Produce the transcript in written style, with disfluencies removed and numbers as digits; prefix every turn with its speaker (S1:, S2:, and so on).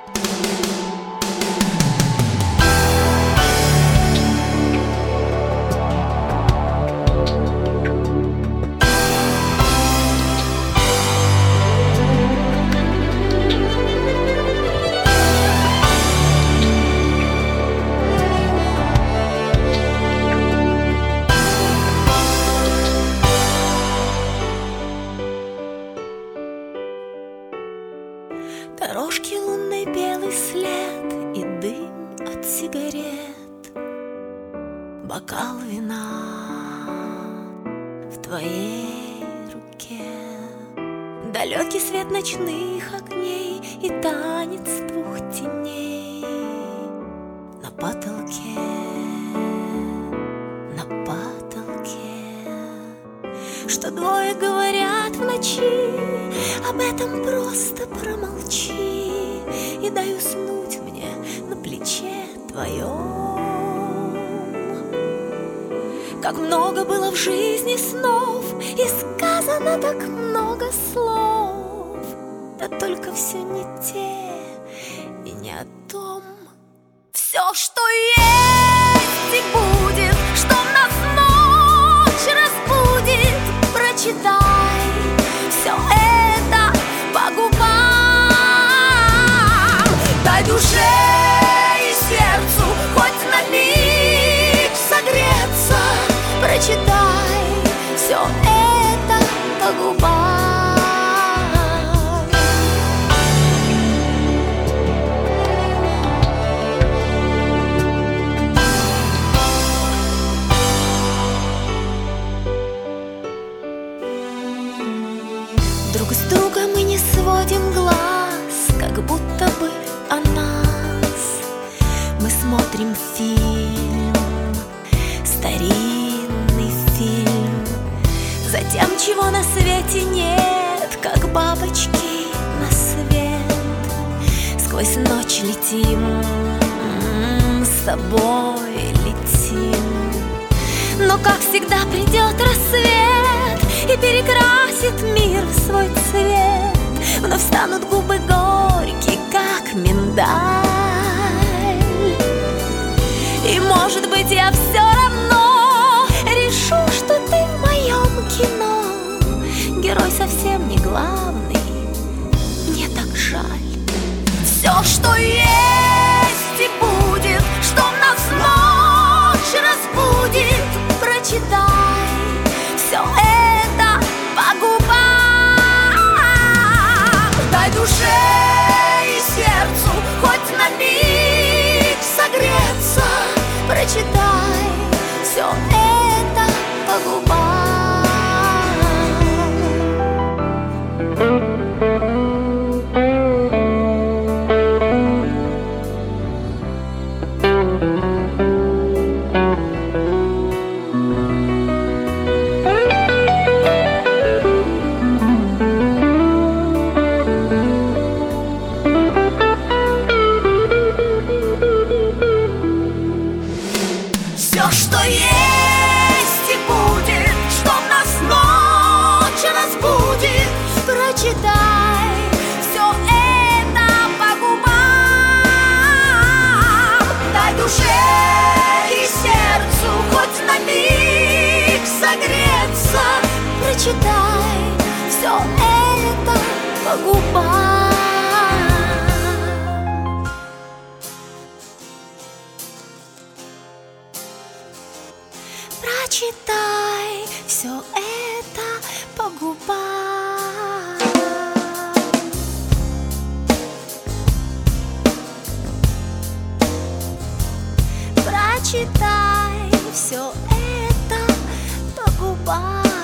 S1: Дорожки лунной, белый след и дым от сигарет, бокал вина в твоей руке, далекий свет ночных огней и танец двух теней на потолке, на потолке. Что двое говорят в ночи, об этом просто промолчи и дай уснуть мне на плече твоем. Как много было в жизни снов, и сказано так много слов, да только все не те и не о том. Все, что есть и будет, что нас ночь разбудит, прочитай все это по губам. Дай душе и сердцу хоть на миг согреться, прочитай все это по губам. Друг с друга мы не сводим глаз, как будто бы о нас. Мы смотрим фильм, старинный фильм, за тем, чего на свете нет, как бабочки на свет. Сквозь ночь летим, с тобой летим. Но, как всегда, придет рассвет и перекрасит мир в свой цвет. Вновь станут губы горькие, как миндаль. И, может быть, я все равно решу, что ты в моем кино герой совсем не главный. Мне так жаль. Все, что есть и будет, что нас ночь разбудит, прочитай все это по губам. Дай душе и сердцу хоть на миг согреться, прочитай все это по губам. Все, что есть и будет, что нас ночь разбудит, прочитай все это по губам. Дай душе и сердцу хоть на миг согреться, прочитай все это по губам. Прочитай все это по губам. Прочитай все это по губам.